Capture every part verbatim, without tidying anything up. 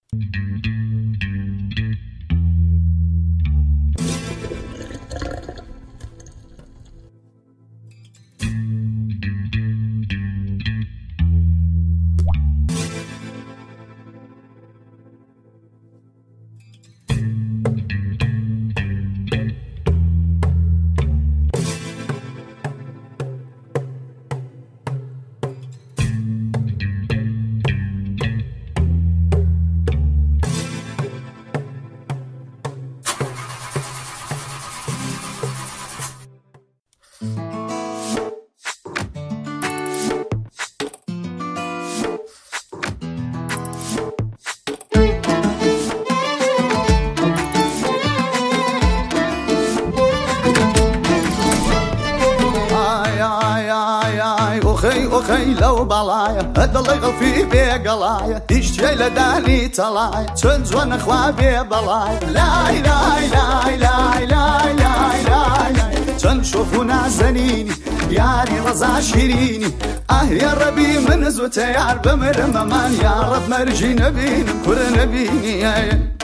أخي أخي لو بلايا هذا اللي غلفي بقلايا يشتي لداني تلايا تنزون أخوابي بلايا لا لا لا لا لا لا لا تنشوفونا زنيني ياري رضا شيريني آه يا ربي من زوت يار بمر ممان يا رب مرجي نبيني كل نبيني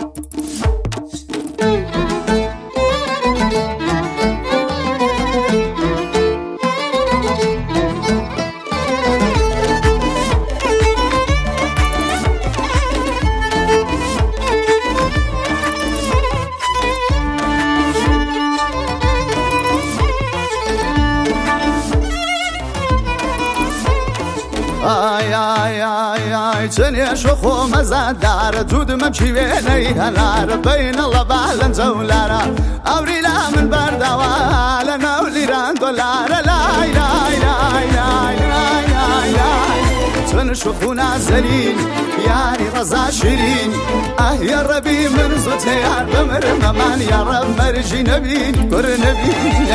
آي آي آي آي تنيا شخو مزادار دود ممشي بيني هنار بين الله بعلن زولارا أوري لا من بردوا لنا وليران دولار لا لا لا لا لا لا تنشخونا زلين ياري رضا شيرين آه يا ربي من زوت يا بمر ممان يا رب مرجي نبيني كر نبيني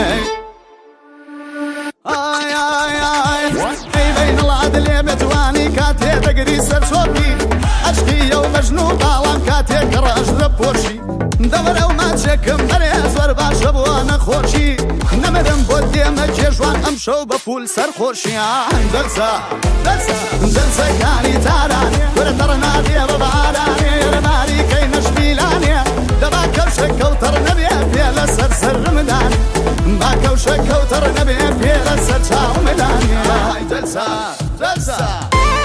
آي آي آي بين الله دلي متواني كاتي تقري سر صوتي أشقي ومجنون طالم كاتي كراش لبورشي دور أو ما تشكم مريز ورباش أبوانا خورشي نمرم بودي مجيشوان أمشو بفول سر خورشي دلسا دلسا دلسا كاني تاراني ورترنا دي بباراني رماري كي نشميلاني دبا كوشك كوتر نبي فيلا سر سر رمداني با كوشك كوتر نبي فيلا سر شاو مداني دلسا دلسا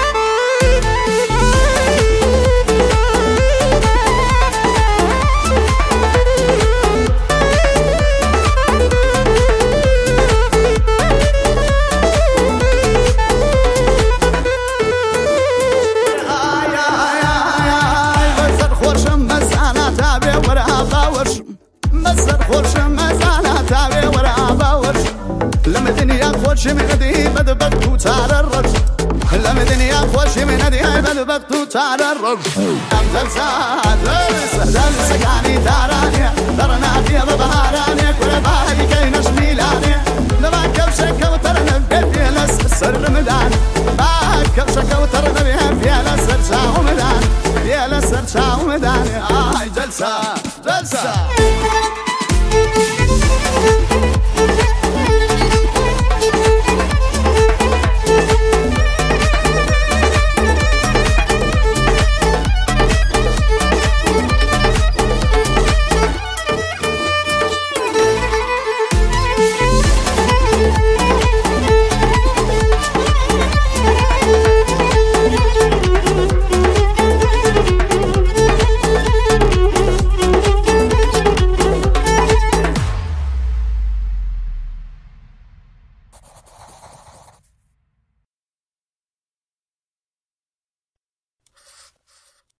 لما الدنيا خوش من هدي بدبقت وتعالى الرج لما الدنيا خوش من هدي بدبقت وتعالى الرج أم دلسة دلسة دلسة يعني داراني درنا دي ببهاراني كل باهي كي نشميلاني لما كوشك وترنا بيبي لس سر مداني